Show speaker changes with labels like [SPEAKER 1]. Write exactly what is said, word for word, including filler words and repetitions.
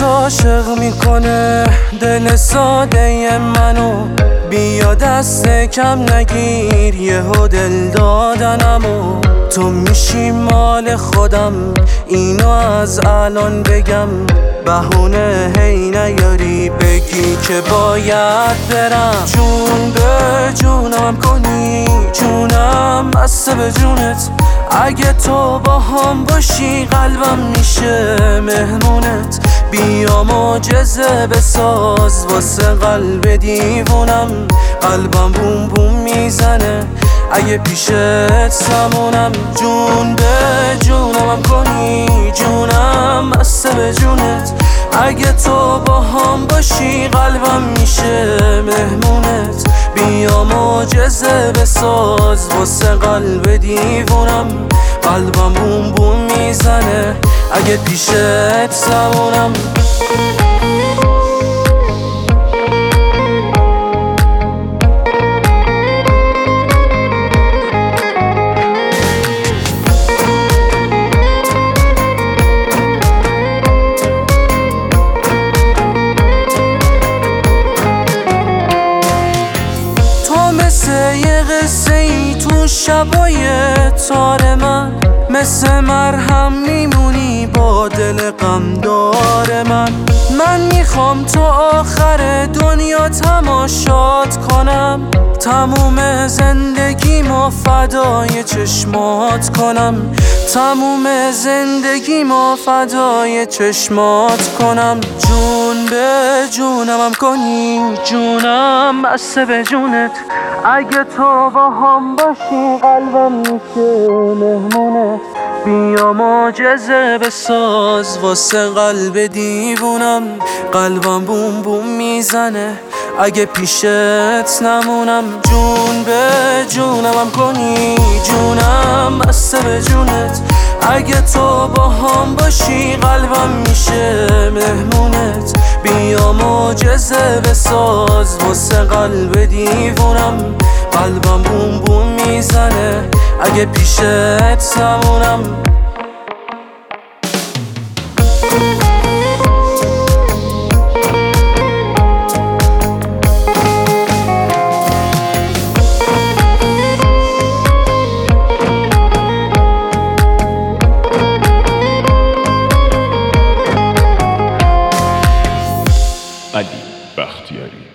[SPEAKER 1] عاشق میکنه دل ساده منو، بیا دست کم نگیر یهو دل دادنمو. تو میشی مال خودم اینو از الان بگم، بهونه هی نیاری بگی که باید برم. جون به جونم کنی جونم بسته به جونت، اگه تو با هم باشی قلبم میشه مهمونت. بیا معجزه بساز واسه قلب دیوونم، قلبم بوم بوم میزنه اگه پیشت سمونم. جون به جونم کنی جونم بسته به جونت، اگه تو با هم باشی قلبم میشه مهمونت. بیا معجزه بساز واسه قلب دیوونم، قلبم بوم بوم میزنه اگه پیشت سمونم. یه قصه ای تو شبای تار من، مثل مرهم میمونی با دل غمدار من. من میخوام تا آخر دنیا تماشات کنم، تموم زندگیمو فدای چشمات کنم، تموم زندگیمو فدای چشمات کنم. جون به جونم کنی جونم بسته به جونت، اگه تو با هم باشی قلبم میشه مهمونت. بیا معجزه بساز واسه قلب دیوونم، قلبم بوم بوم میزنه اگه پیشت نمونم. جون به جونم کنی جونم بسته به جونت، اگه تو با هم باشی قلبم میشه مهمونت. بیا معجزه بساز واسه قلب دیوونم، قلبم بوم بوم میزنه اگه پیشت نمونم.
[SPEAKER 2] علی بختیاری.